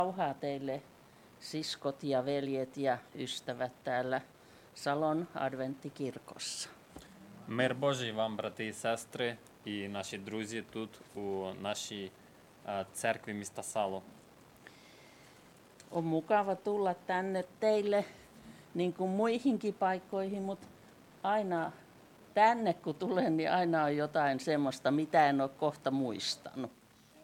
Rauhaa teille, siskot ja veljet ja ystävät täällä Salon adventtikirkossa. Мир Божий вам, брати і сестри, і наші друзі тут у нашій церкві міста Сало. On mukava tulla tänne teille niin kuin muihinkin paikkoihin, mutta aina tänne kun tulen, niin aina on jotain semmoista, mitä en ole kohta muistanut.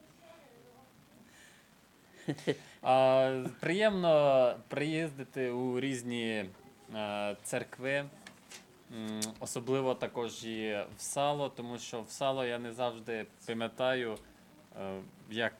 Приємно приїздити у різні церкви, особливо також і в Сало, тому що в Сало я не завжди пам'ятаю, як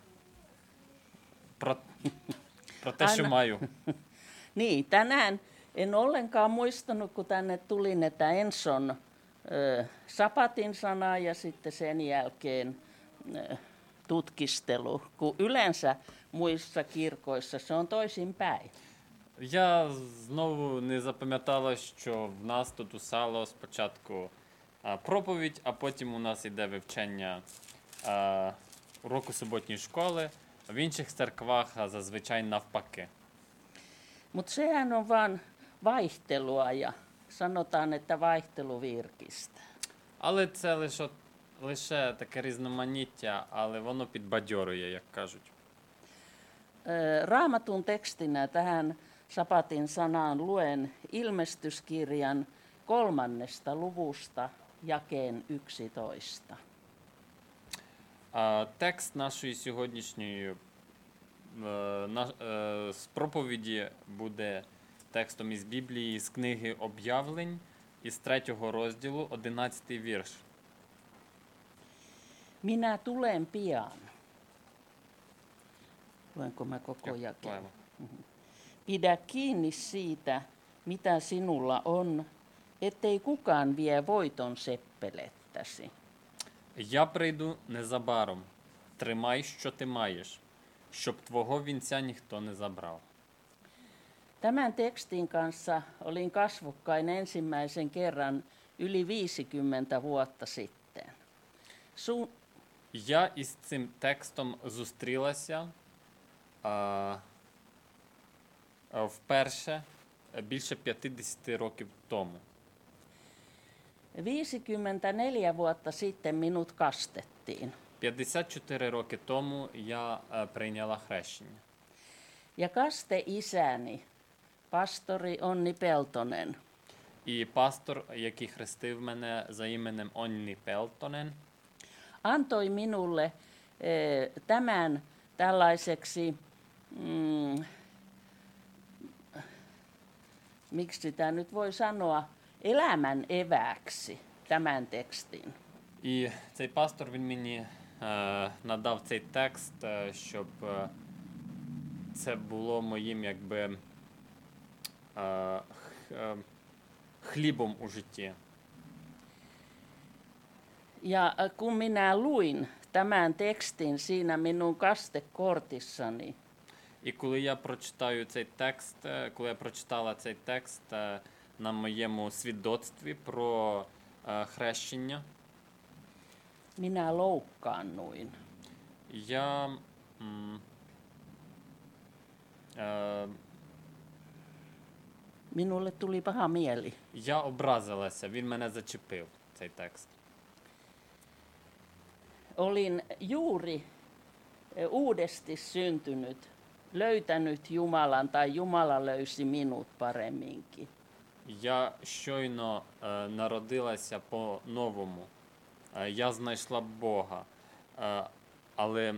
про те, що маю. Niin, tänään en ollenkaan muistanut, kun tänne tulin, että ensin on sapatin sana ja sitten sen jälkeen tutkistelu, kun yleensä muissa kirkoissa se on toisinpäin. Я знову не запам'ятала, що в нас тут у Сало спочатку проповідь, а потім у нас іде вивчення уроку суботньої школи, а в інших церквах зазвичай навпаки. Mutta sehän on vaan vaihtelua ja sanotaan, että vaihtelu virkistää. Але це лише таке різноманіття, але воно підбадьорює, як кажуть. Raamatun tekstinä tähän sapatin sanaan luen ilmestyskirjan 3. luvusta jakeen 11. Текст нашої сьогоднішньої проповіді буде текстом із Біблії, з книги Об'явлень, із 3 розділу, 11 вірш. Minä tulen pian. Luenko mä koko jakeen? Pidä kiinni siitä, mitä sinulla on, ettei kukaan vie voiton seppelettäsi. Я прийду незабаром. Тримай, що ти маєш, щоб твого вінця ніхто не забрав. Tämän tekstin kanssa olin kasvokkain ensimmäisen kerran yli 50 vuotta sitten. Я із цим текстом зустрілася вперше більше 50 років тому. 54 vuotta sitten minut kastettiin. 54 роки тому я прийняла хрещення. Ja kaste-isäni, pastori Onni Peltonen, І пастор, який хрестив мене за іменем Онні Пелтонен, antoi minulle tämän tällaiseksi, miksi tämä nyt voi sanoa, elämän evääksi tämän tekstin. І цей пастор, він мені надав цей текст, щоб це було моїм якби хлібом у житті. Ja kun minä luin tämän tekstin siinä minun kastekortissani, І коли я прочитаю цей текст, коли я прочитала цей текст на моєму свідоцтві про хрещення, minä loukkaannuin. я Minulle tuli paha mieli. я образилася, він мене зачепив, цей текст. Olin juuri uudesti syntynyt, löytänyt Jumalan tai Jumala löysi minut paremminkin. Я щойно народилася по-новому. Я знайшла Бога. Але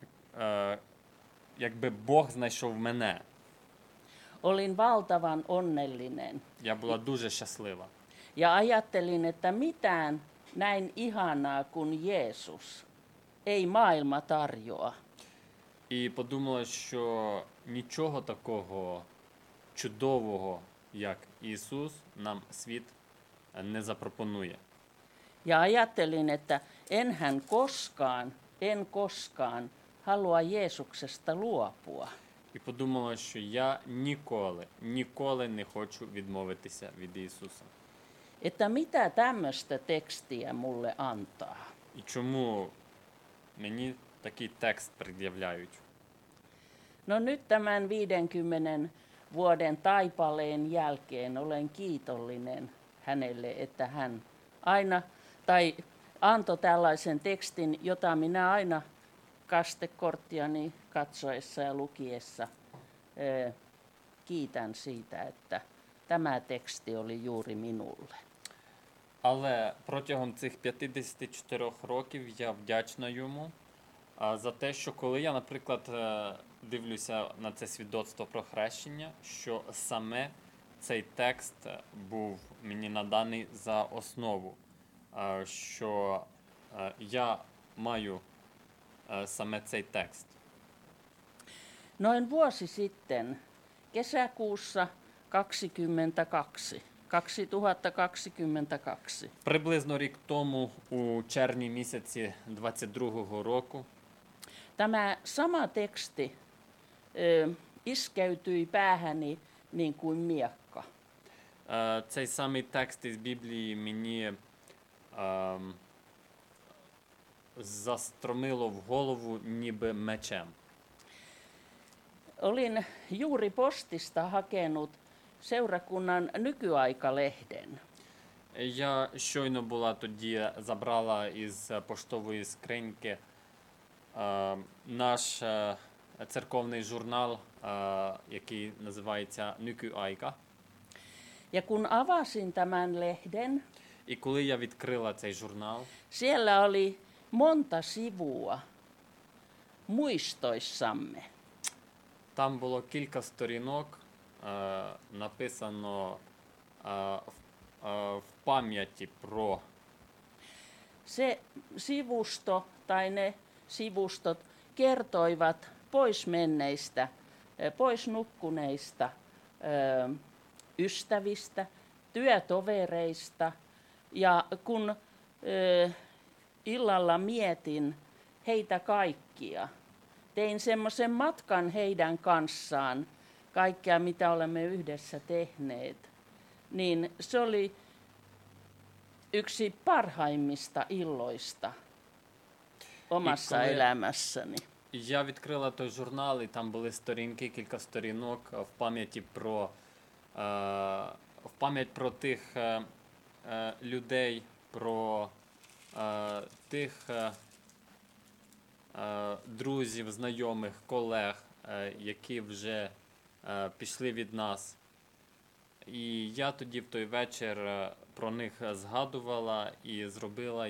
якби Бог знайшов мене. Olin valtavan onnellinen. Я була дуже щаслива. Ja ajattelin, että mitään näin ihanaa kuin Jeesus ei maailma tarjoa. І подумала, що нічого такого чудового, як Ісус, нам світ не запропонує. Ja ajattelin, että en koskaan halua Jeesuksesta luopua. І подумала, що я ніколи не хочу відмовитися від Ісуса. Että mitä tämmöistä tekstiä mulle antaa. І чому мені такий текст пред'являють? No nyt tämän 50 vuoden taipaleen jälkeen olen kiitollinen hänelle, että hän aina antoi tällaisen tekstin, jota minä aina kastekorttiani katsoessa ja lukiessa kiitän siitä, että tämä teksti oli juuri minulle. Але протягом цих 54 років я вдячна йому за те, що коли я, наприклад, дивлюся на це свідоцтво про хрещення, що саме цей текст був мені наданий за основу, що я маю саме цей текст. Noin vuosi sitten, kesäkuussa 2022, Приблизно рік тому, у червні місяці 22-го року, tämä sama teksti iskeytyi päähäni niin kuin miekka. цей самий текст із Біблії мені застромило в голову ніби мечем. Olin juuri postista hakenut seurakunnan nykyaika-lehden. Я щойно була тоді, забрала із поштової скриньки наш церковний журнал, який називається Nykyaika. Ja kun avasin tämän lehden, І коли я відкрила цей журнал, siellä oli monta sivua muistoissamme. там було кілька сторінок, написано в пам'яті про. Se sivusto tai ne sivustot kertoivat poismenneistä, pois nukkuneista ystävistä, työtovereista. Ja kun illalla mietin heitä kaikkia, tein semmoisen matkan heidän kanssaan, kaikkea mitä olemme yhdessä tehneet, niin se oli yksi parhaimmista illoista omassa elämässäni. Я відкрила той журнал, і там були сторінки, кілька сторінок в пам'яті про тих людей, про тих друзів, знайомих, колег, які вже пішли від нас. І я тоді в той вечір про них згадувала і зробила,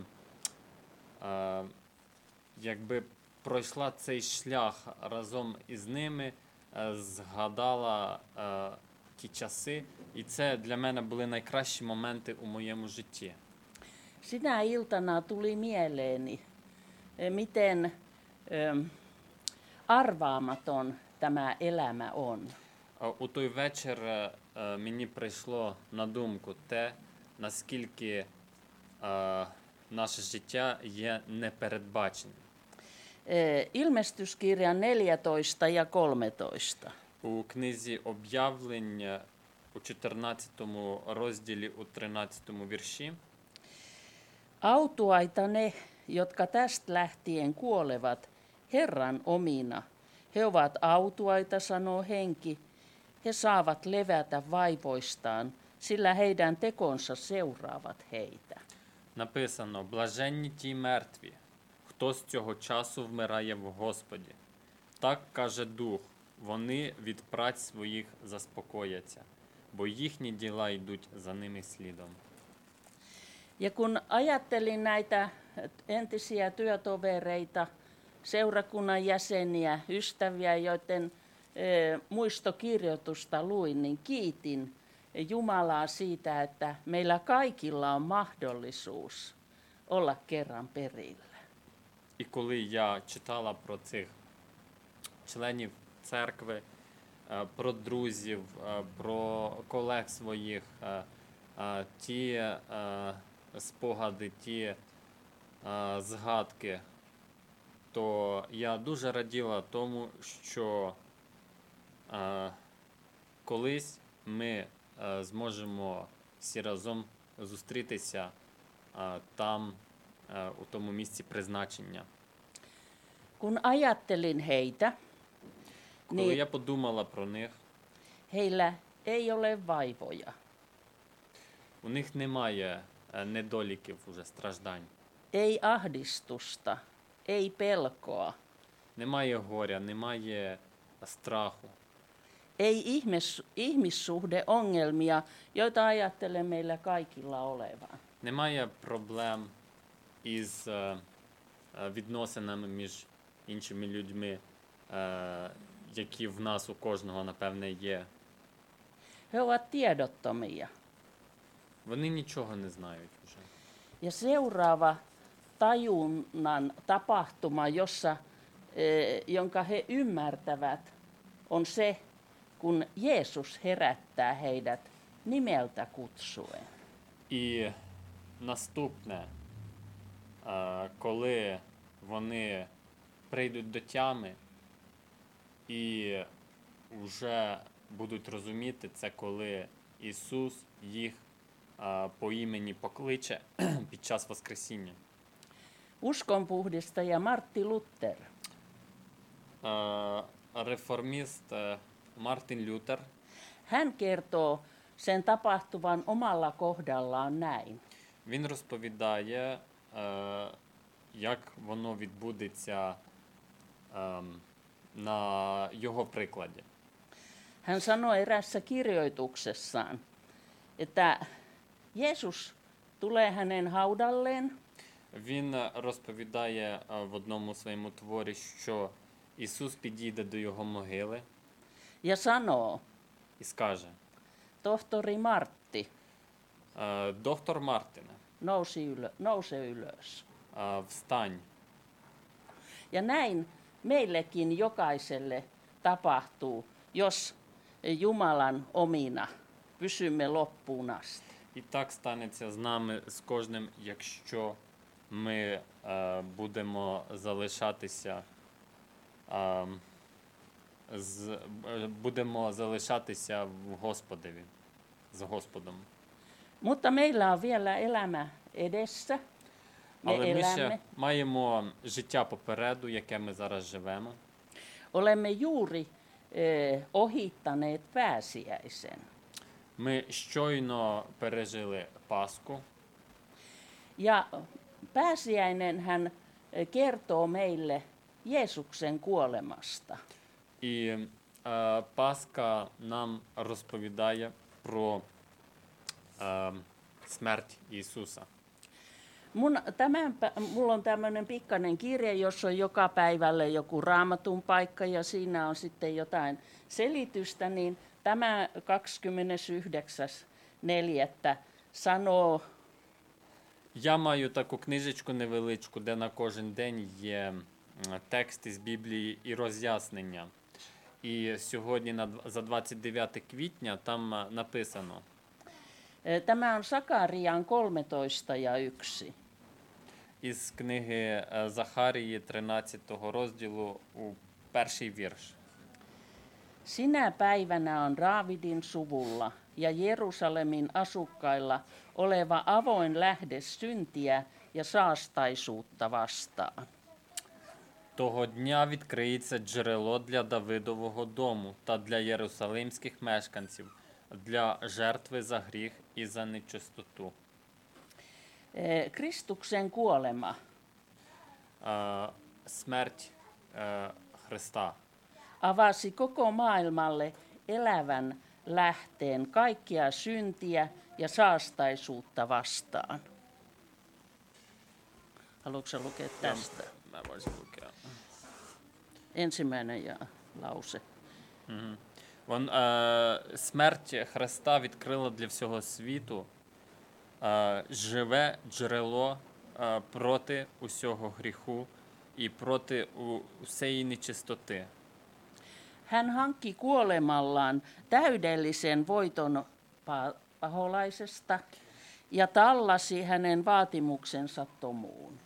якби пройшла цей шлях разом із ними, згадала ті часи. І це для мене були найкращі моменти у моєму житті. Sinä iltana tuli mieleeni, miten arvaamaton tämä elämä on. У той вечір мені прийшло на думку те, наскільки наше життя є непередбаченим. Ilmestyskirjan 14 ja 13. У книзі об'явлень у 14 розділі, у 13 вірші. Autuaita ne, jotka tästä lähtien kuolevat Herran omina. He ovat autuaita, sanoo henki. He saavat levätä vaivoistaan, sillä heidän tekonsa seuraavat heitä. Написано: «Блаженні ті мертві, хто з цього часу вмирає в Господі. Так каже Дух, вони від праць своїх заспокояться, бо їхні діла йдуть за ними слідом». Ja kun ajattelin näitä entisiä työtovereita, seurakunnan jäseniä, ystäviä, joiden muistokirjoitusta luin, niin kiitin Jumalaa siitä, että meillä kaikilla on mahdollisuus olla kerran perillä. І коли я читала про цих членів церкви, про друзів, про колег своїх, ті спогади, ті згадки, то я дуже раділа тому, що колись ми зможемо всі разом зустрітися там, у тому місці призначення. Kun ajattelin heitä, Коли Niin. я подумала про них, Heillä ei ole vaivoja, у них немає недоліків, уже страждань. ei ahdistusta, ei pelkoa, Немає горя, немає страху. ei ihmissuhdeongelmia, joita ajattelen meillä kaikilla olevan. Немає проблем із відносинами між іншими людьми, які в нас у кожного, напевне, є. He ovat tiedottomia. Вони нічого не знають вже. Ja seuraava tajunnan tapahtuma, jonka he ymmärtävät, on se, kun Jeesus herättää heidät nimeltä kutsuen. І наступне, коли вони прийдуть до тями і вже будуть розуміти, це коли Ісус їх по імені покличе під час Воскресіння. Uskonpuhdistaja Martti Luther Реформіст Мартін Лютер, hän kertoo sen tapahtuvan omalla kohdallaan näin. він розповідає, як воно відбудеться на його прикладі. Hän sanoi erässä kirjoituksessaan, että Jeesus tulee hänen haudalleen Він розповідає в одному своєму творі, що Ісус підійде до його могили ja sanoo, і скаже: tohtori Martti, доктор Мартине, nouse ylös. встань. Ja näin meillekin jokaiselle tapahtuu, jos Jumalan omina pysymme loppuun asti. І так станеться з нами, з кожним, якщо ми будемо залишатися в Господові, з Господом. Mutta meillä on vielä elämä edessä. Me Але ми ще elämme. маємо життя попереду, яке ми зараз живемо. Olemme juuri ohittaneet pääsiäisen. Ми щойно пережили Пасху. Ja pääsiäinenhän kertoo meille Jeesuksen kuolemasta. І Пасха нам розповідає про смерть Ісуса. Mulla on tämmöinen pikkainen kirja, jossa on joka päivälle joku raamatun paikka ja siinä on sitten jotain selitystä, niin tämä 29.4. sanoo, Я маю таку книжечку невеличку, де на кожен день є тексти з Біблії і роз'яснення. І сьогодні за 29 квітня там написано. tämä on Sakarian 13:1. Із книги Захарії 13 розділу у перший вірш. Sinä päivänä on Raavidin suvulla ja Jerusalemin asukkailla oleva avoin lähde syntiä ja saastaisuutta vastaan. Того дня відкриється джерело для Давидового дому та для єрусалимських мешканців, для жертви за гріх і за нечистоту. Kristuksen kuolema Смерть Христа avasi koko maailmalle elävän lähteen kaikkia syntiä ja saastaisuutta vastaan. Haluatko sä lukea tästä? Mä voisin lukea. Ensimmäinen lause. Смерть Христа відкрила для всього світу живе джерело проти усього гріху і проти усієї нечистоти. Hän hankki kuolemallaan täydellisen voiton paholaisesta ja tallasi hänen vaatimuksensa tomuun.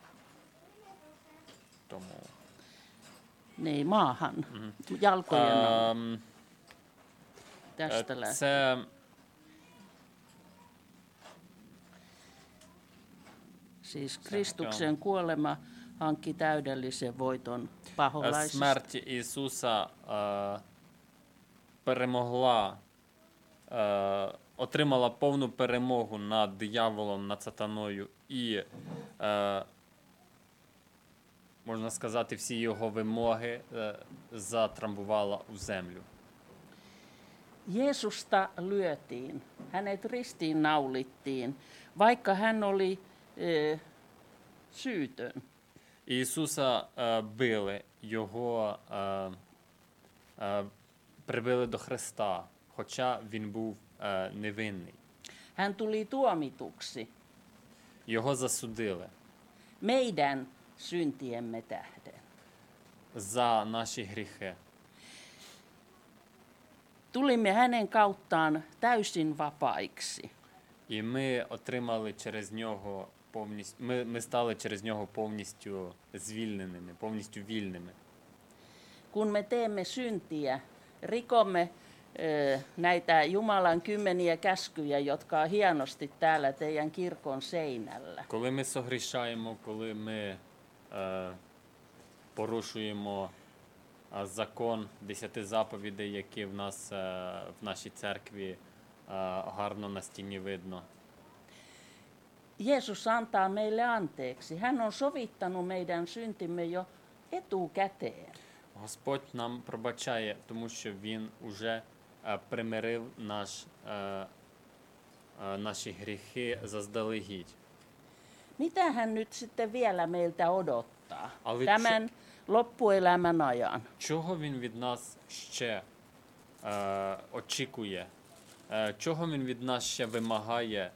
Тому Niin, maahan, jalkojen alle. Tästä lähtien. це Siis Kristuksen kuolema hankki täydellisen voiton paholaisesta. смерть Ісуса отримала повну перемогу над дияволом, над сатаною і, можна сказати, всі його вимоги затрамбувала у землю. Jeesusta lyötiin, hänet ristiin naulittiin, vaikka hän oli syytön. Ісуса били, його прибили до хреста, хоча він був невинний. Hän tuli tuomituksi Його засудили meidän syntiemme tähden. за наші гріхи. Tulimme hänen kauttaan täysin vapaiksi. І ми отримали через нього повністю, ми стали через нього повністю звільненими, повністю вільними. Kun me teemme syntiä, rikomme näitä Jumalan 10 käskyjä, jotka on hienosti täällä teidän kirkon seinällä. Коли ми согрішаємо, коли ми порушуємо закон 10 заповідей, які в нас в нашій церкві гарно на стіні видно. Jeesus antaa meille anteeksi. Hän on sovittanut meidän syntimme jo etukäteen. Господь нам пробачає, тому що Він уже примирив наші гріхи заздалегідь. Mitä hän nyt sitten vielä meiltä odottaa Ali tämän loppuelämän ajan? Чого Він від нас ще очікує? Чого Він від нас ще вимагає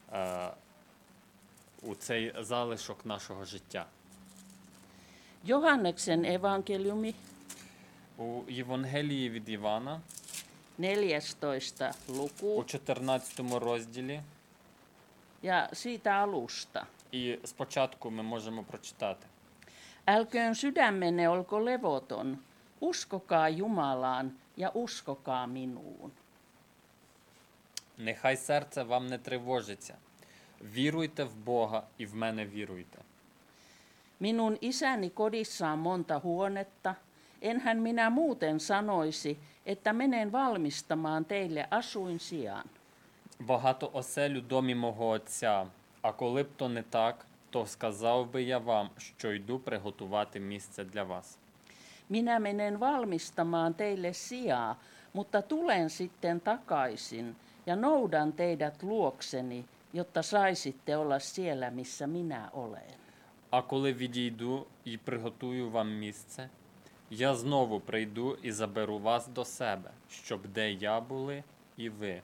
у цей залишок нашого життя? Johanneksen evankeliumi У Євангелії від Івана 14. у luku 14 розділі, ja siitä alusta. і спочатку ми можемо прочитати. Älköön sydämenne olko levoton, uskokaa Jumalaan ja uskokaa minuun. Нехай серце вам не тривожиться. Віруйте в Бога і в мене віруйте. Minun isäni kodissa on monta huonetta, enhän minä muuten sanoisi, että menen valmistamaan teille asuinsijan. Багато осель у домі мого отця, а коли б то не так, то сказав би я вам, що йду приготувати місце для вас. Minä menen valmistamaan teille sijaa, mutta tulen sitten takaisin ja noudan teidät luokseni, jotta saisitte olla siellä, missä minä olen. А коли відійду і приготую вам місце, я знову прийду і заберу вас до себе, щоб де я були і ви.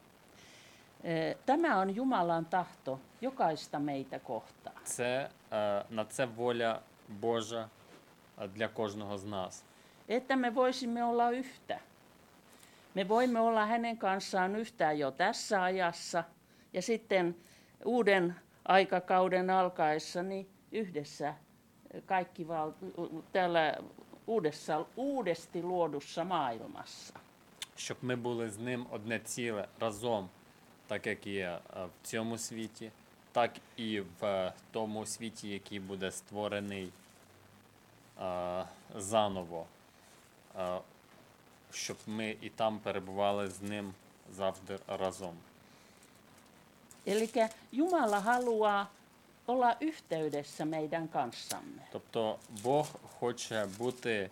Tämä on Jumalan tahto jokaista meitä kohtaan. На це воля Божа для кожного з нас. Että me voisimme olla yhtä. Me voimme olla hänen kanssaan yhtään jo tässä ajassa ja sitten uuden aikakauden alkaessa niin yhdessä kaikki täällä uudesti luodussa maailmassa. Щоб ми були з ним одне ціле разом, так як і в цьому світі, так і в тому світі, який буде створений заново, щоб ми і там перебували з ним завжди разом. Eli Jumala haluaa olla yhteydessä meidän kanssamme. Тобто Бог хоче бути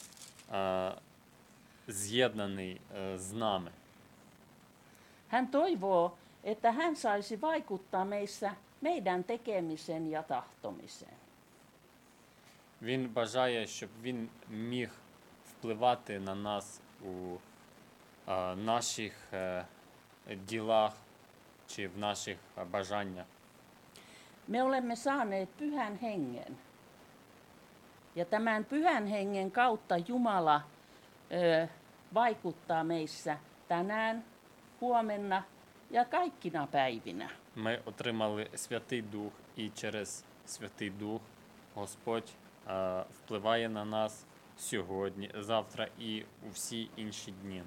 з'єднаний з нами. Hän toivoo, että hän saisi vaikuttaa meissä meidän tekemisen ja tahtomiseen. Він бажає, щоб він міг впливати на нас у наших ділах чи в наших бажаннях. Me olemme saaneet pyhän hengen. Ja tämän pyhän hengen kautta Jumala vaikuttaa meissä tänään, huomenna ja kaikkina päivinä. Ми отримали Святий Дух, і через Святий Дух Господь впливає на нас сьогодні, завтра і у всі інші дні.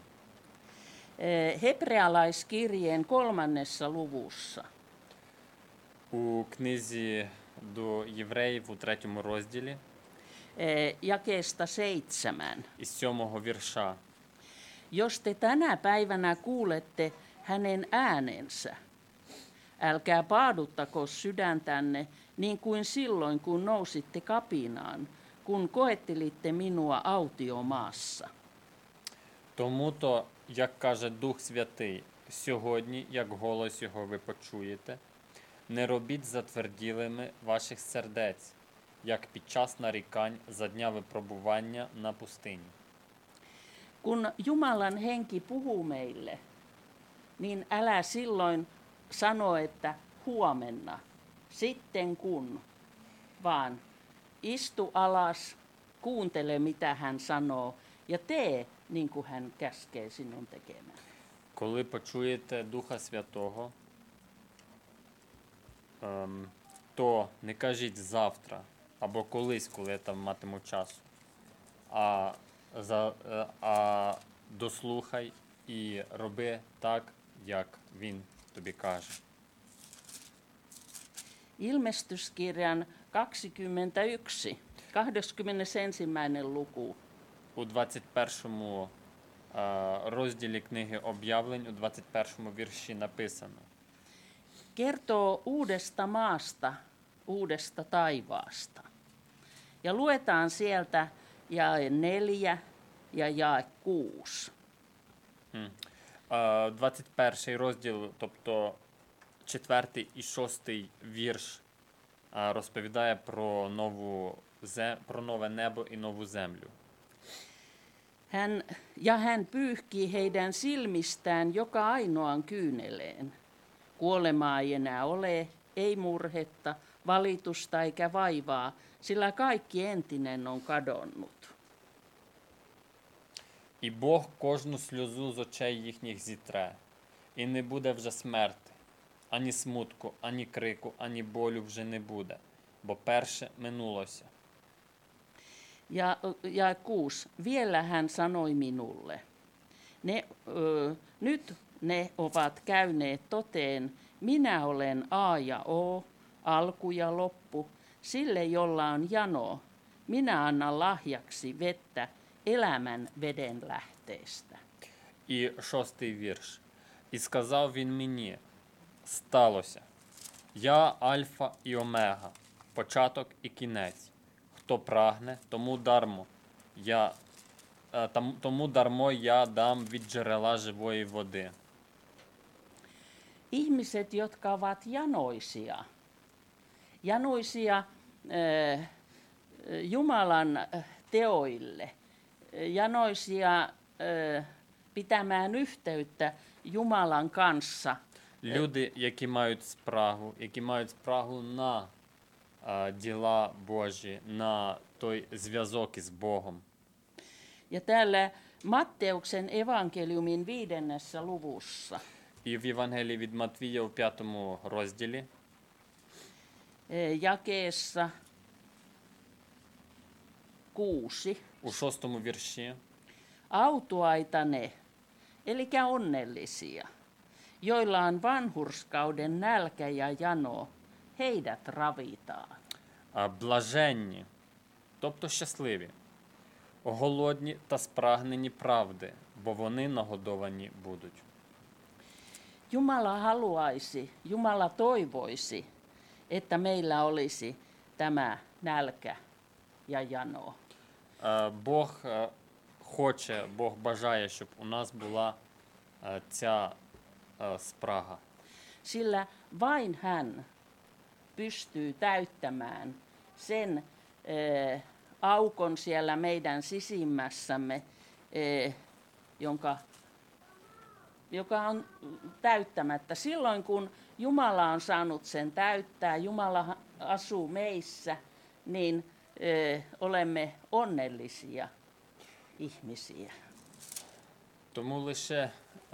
Hebrealaiskirjeen 3. luvussa У книзі до євреїв у 3 розділі jakeesta 7. із 7 вірша jos te tänä päivänä kuulette hänen äänensä, älkää paaduttako sydäntänne niin kuin silloin, kun nousitte kapinaan, kun koettelitte minua autiomaassa. Тому-то, як каже Дух Святий, сьогодні, як голос його ви почуєте, не робіть затверділими ваших сердець, як під час нарікань за дня випробування на пустині. Kun Jumalan henki puhuu meille, niin älä silloin sano, että huomenna, sitten kun, vaan istu alas, kuuntele mitä hän sanoo ja tee niin kuin hän käskee sinun tekemään. Коли почуєте Духа Святого, то не кажіть завтра або колись, коли я там матиму часу, а дослухай і роби так, як він тобі каже. Ilmestyskirjan 21, 21. luku. У 21 розділі книги Об'явлень, у 21 вірші написано: Kertoo uudesta maasta, uudesta taivaasta. Ja luetaan sieltä jae 4 ja jae 6. 21 розділ, тобто 4 і 6 вірш, розповідає про нове небо і нову землю. Hän pyyhkii heidän silmistään joka ainoan kyyneleen. Kuolemaa ei enää ole, ei murhetta, valitusta eikä vaivaa, sillä kaikki entinen on kadonnut. І Бог кожну сльозу з очей їхніх зітре, і не буде вже смерти, ані смутку, ані крику, ані болю вже не буде, бо перше минулося. Ja 6. Vielä hän sanoi minulle, nyt ne ovat käyneet toteen, minä olen A ja O, alku ja loppu, sille jolla on jano, minä annan lahjaksi vettä elämän veden lähteestä. І 6 вірш. І сказав він мені: сталося. Я Альфа і Омега, початок і кінець. Хто прагне, тому дармо я дам від джерела живої води. Ihmiset, jotka ovat janoisia Jumalan teoille, janoisia pitämään yhteyttä Jumalan kanssa. Люди, які мають спрагу на діла Божі, на той зв'язок із Богом. Ja täällä Matteuksen evankeliumin 5. luvussa. І в Євангелії від Матвія у 5 розділі, jakeessa 6. у 6 вірші, Autuaita ne, eli onnellisia, joilla on vanhurskauden nälkä ja jano, heidät ravitaan. блаженні, тобто щасливі, голодні та спрагнені правди, бо вони нагодовані будуть. Jumala toivoisi, että meillä olisi tämä nälkä ja jano. Бог бажає, щоб у нас була ця спрага. Sillä vain hän pystyy täyttämään sen aukon siellä meidän sisimmässämme, joka on täyttämättä. Silloin kun Jumala on saanut sen täyttää, Jumala asuu meissä, niin olemme onnellisia ihmisiä. Тому лише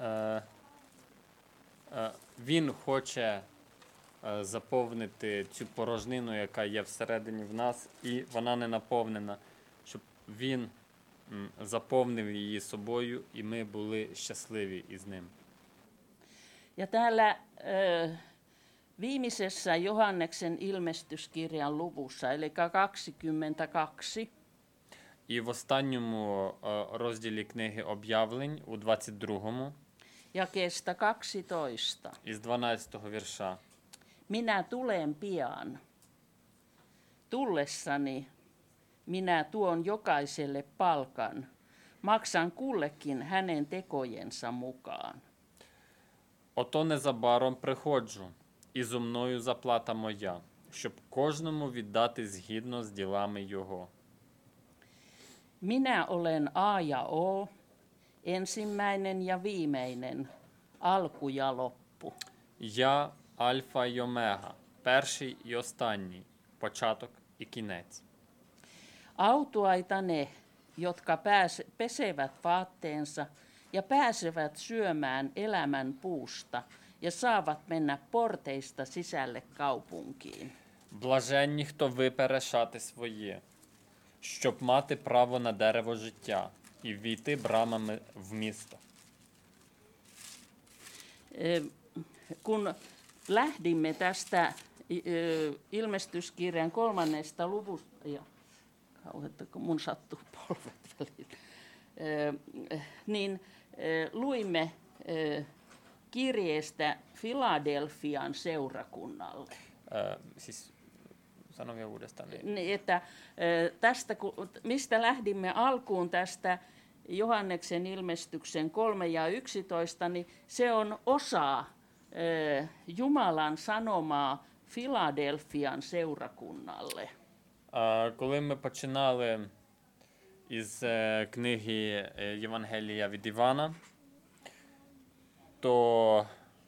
він хоче заповнити цю порожнину, яка є всередині в нас, і вона не наповнена, щоб він заповнив її собою, і ми були щасливі із ним. Ja täällä viimeisessä Johanneksen ilmestyskirjan luvussa, eli 22, І в останньому розділі книги об'явлень, у 22-му, jakeesta 12. із 12-го вірша. Minä tulen pian. Tullessani minä tuon jokaiselle palkan. Maksan kullekin hänen tekojensa mukaan. Ото незабаром приходжу, і зо мною заплата моя, щоб кожному віддати згідно з ділами його. Minä olen A ja O, ensimmäinen ja viimeinen, alku ja loppu. Я Альфа й Омега, перший і останній, початок і кінець. Autuaita ne, jotka pesevät vaatteensa ja pääsevät syömään elämän puusta ja saavat mennä porteista sisälle kaupunkiin. Блаженні, хто випере шати свої, щоб мати право на дерево життя і ввійти брамами в місто. Kun lähdimme tästä ilmestyskirjan 3. luvusta, ja kauheeta, kun mun sattuu polvet väliin, niin luimme kirjeestä Filadelfian seurakunnalle. Siis sano vielä uudestaan. Niin, että tästä, mistä lähdimme alkuun tästä Johanneksen ilmestyksen 3 ja 11, niin se on osa Jumalan sanomaa Filadelfian seurakunnalle. Коли ми починали із книги Євангелія від Івана, то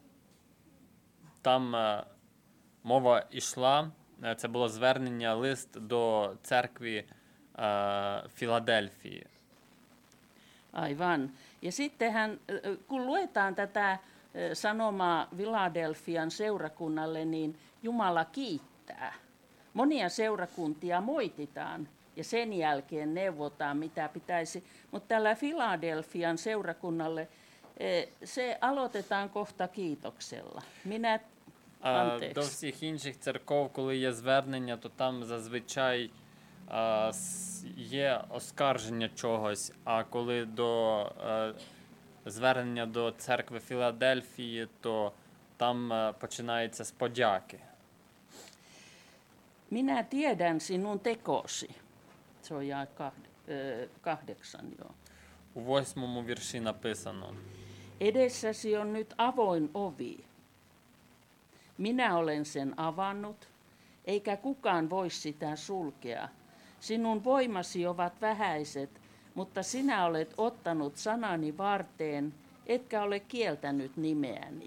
там мова йшла, це було звернення, лист до церкви Філадельфії. Aivan. Ja sittenhän, kun luetaan tätä sanomaa Filadelfian seurakunnalle, niin Jumala kiittää. Monia seurakuntia moititaan ja sen jälkeen neuvotaan, mitä pitäisi. Mutta tällä Filadelfian seurakunnalle se aloitetaan kohta kiitoksella. До всіх інших церков, коли є звернення, то там зазвичай є оскарження чогось, а коли до звернення до церкви Філадельфії, то там починається з подяки. Minä tiedän sinun tekosi. Se on jae 8, joo. У 8-му вірші написано: Edessäsi on nyt avoin ovi. Minä olen sen avannut, eikä kukaan voi sitä sulkea. Sinun voimasi ovat vähäiset, mutta sinä olet ottanut sanani varteen, etkä ole kieltänyt nimeäni.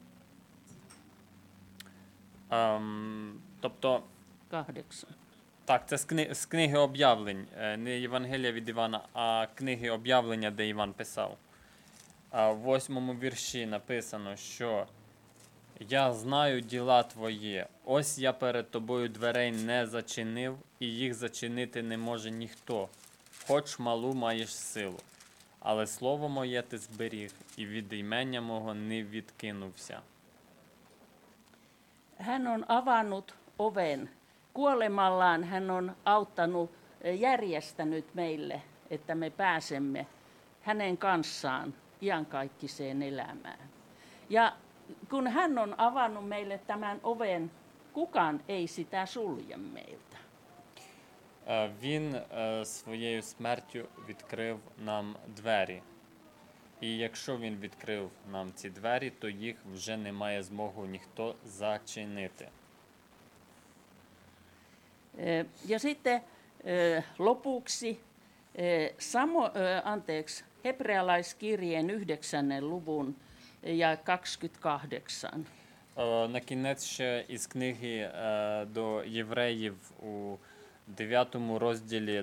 Тобто, 8. так, це з книги об'явлень, не Євангелія від Івана, а книги об'явлення, де Іван писав. В 8-му вірші написано, що «Я знаю діла твої, ось я перед тобою дверей не зачинив, і їх зачинити не може ніхто, хоч малу маєш силу. Але слово моє ти зберіг, і від імення мого не відкинувся». Hän on avannut oven. Kuolemallaan hän on auttanut, järjestänyt meille, että me pääsemme hänen kanssaan iankaikkiseen elämään. Ja kun hän on avannut meille tämän oven, kukaan ei sitä sulje meiltä. Він своєю смертю відкрив нам двері. І якщо він відкрив нам ці двері, то їх вже не має змогу ніхто зачинити. Ja sitten lopuksi hebrealaiskirjeen 9. luvun ja 28. На кінець ще із книги до євреїв у 9 розділі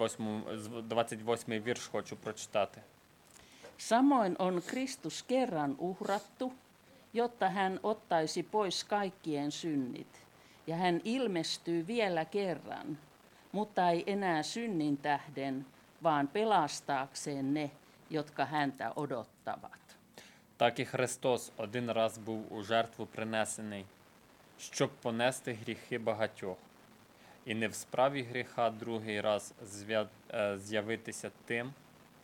28 вірш хочу прочитати. Samoin on Kristus kerran uhrattu, jotta hän ottaisi pois kaikkien synnit. Ja hän ilmestyy vielä kerran, mutta ei enää synnin tähden, vaan pelastaakseen ne, jotka häntä odottavat. Так і Христос один раз був у жертву принесений, щоб понести гріхи багатьох. і не в справі гріха другий раз з'явитися тим,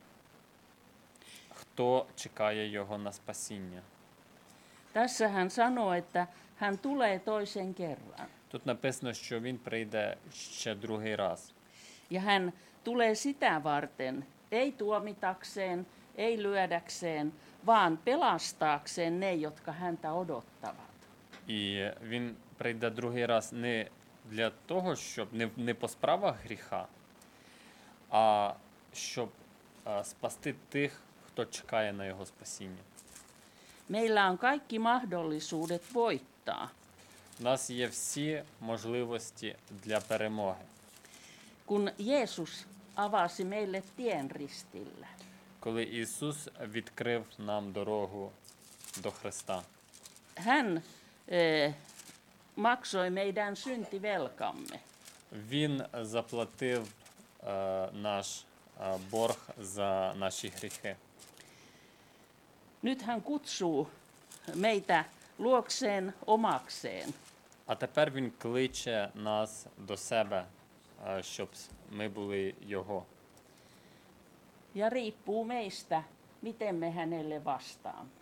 хто чекає його на спасіння. Tässä hän sanoo, että hän tulee toisen kerran. Тут написано, що він прийде ще другий раз. Ja hän tulee sitä varten, ei tuomitakseen, ei lyödäkseen, vaan pelastaakseen ne, jotka häntä odottavat. І він прийде другий раз не для того, щоб не по справах гріха, а щоб спасти тих, хто чекає на його спасіння. Meillä on kaikki mahdollisuudet voittaa. У нас є всі можливості для перемоги. Kun Jeesus avasi meille tien ristillä. Коли Ісус відкрив нам дорогу до Христа. Hän maksoi meidän syntivelkamme. Він заплатив наш борг за наші гріхи. Nyt hän kutsuu meitä luokseen omakseen. А тепер Він кличе нас до себе, щоб ми були Його. Ja riippuu meistä, miten me hänelle vastaamme.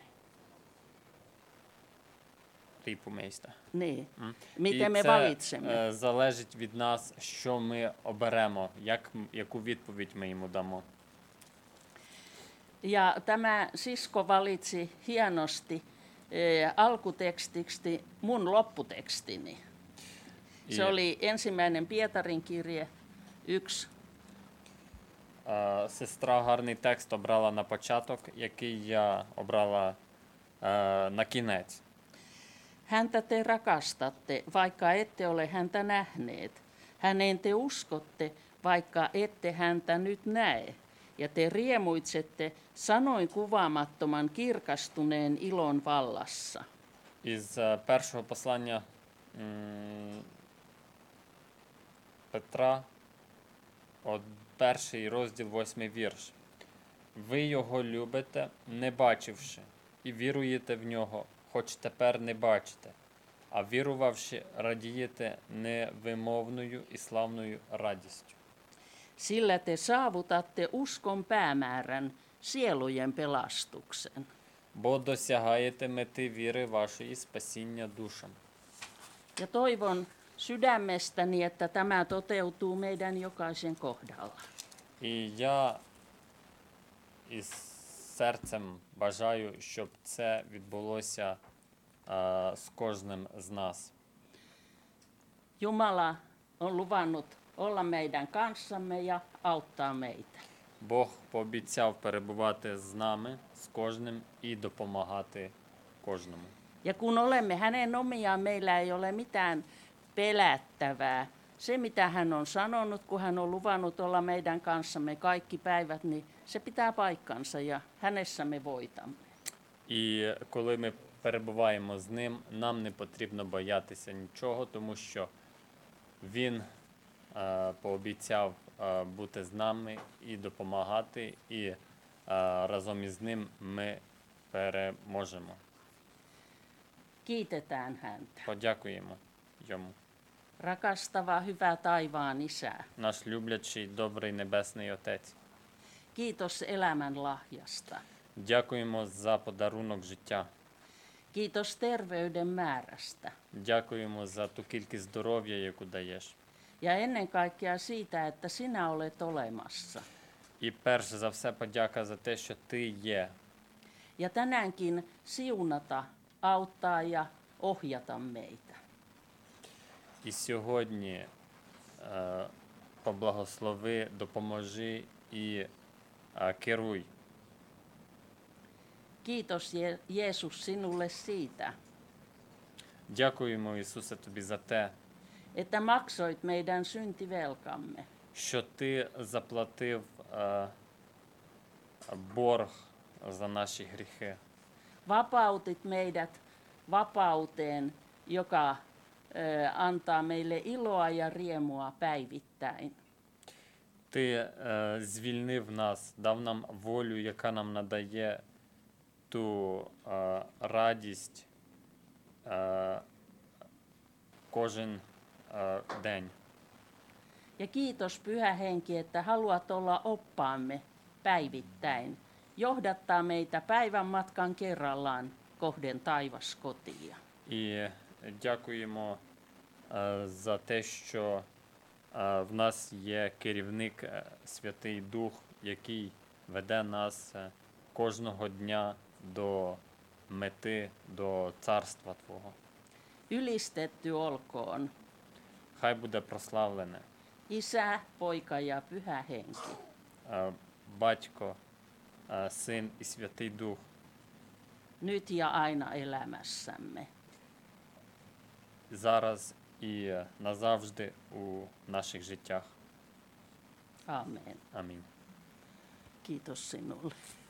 Riippuu meistä. Niin. І Miten me це valitsemme. залежить від нас, що ми оберемо, яку відповідь ми йому дамо. Ja tämä sisko valitsi hienosti alkutekstiksi mun lopputekstini. Se Ja- oli ensimmäinen Pietarin kirje 1. Сестра гарний текст обрала на початок, який я обрала на кінець. Häntä te rakastatte, vaikka ette ole häntä nähneet. Häneen te uskotte, vaikka ette häntä nyt näe. Ja te riemuitsette sanoin kuvaamattoman kirkastuneen ilon vallassa. Із першого послання Петра, перший розділ, 8 вірш. Ви його любите, не бачивши, і віруєте в нього, хоч тепер не бачите, а вірувавши, радієте невимовною і славною радістю. Sillä te saavutatte uskon päämäärän, sielujen pelastuksen. Бо досягаєте мети віри вашої спасіння душам. Ja toivon sydämestäni, että tämä toteutuu meidän jokaisen kohdalla. І я із серцем бажаю, щоб це відбулося з кожним з нас. Jumala on luvannut olla meidän kanssamme ja auttaa meitä. Бог пообіцяв перебувати з нами, з кожним і допомагати кожному. Ja kun olemme hänen omiaan, meillä ei ole mitään pelättävää. Se, mitä hän on sanonut, kun hän on luvannut olla meidän kanssamme kaikki päivät, niin se pitää paikkansa ja hänessä me voitamme. І коли ми перебуваємо з ним, нам не потрібно боятися нічого, тому що він пообіцяв бути з нами і допомагати, і разом із ним ми переможемо. Kiitetään häntä. Подякуємо йому. Rakastava, hyvä taivaan Isä. Наш люблячий, добрий Небесний Отець. Kiitos elämän lahjasta. Дякуємо за подарунок життя. Kiitos terveyden määrästä. Дякуємо за ту кількість здоров'я, яку даєш. Ja ennen kaikkea siitä, että sinä olet olemassa. І перш за все подяка за те, що ти є. Ja tänäänkin siunata, auttaa ja ohjata meitä. І сьогодні поблагослови, допоможи і керуй. Kiitos Jeesus sinulle siitä, Дякуємо, Ісусе, тобі за те, että maksoit meidän syntivelkamme. що ти заплатив борг за наші гріхи. Vapautit meidät vapauteen, joka antaa meille iloa ja riemua päivittäin. Ти звільнив нас, дав нам волю, яка нам надає ту радість кожен день. Ja kiitos Pyhä Henki, että haluat olla oppaamme päivittäin. Johdattaa meitä päivän matkan kerrallaan kohden taivaskotia. І дякуємо за те, що в нас є керівник Святий Дух, який веде нас кожного дня до мети, до царства Твого. Ylistetty olkoon Хай буде прославлене Isä, Poika ja Pyhä Henki. Батько, Син і Святий Дух, Nyt ja aina elämässämme. зараз і назавжди у наших життях. Amen. Амінь. Kiitos sinulle.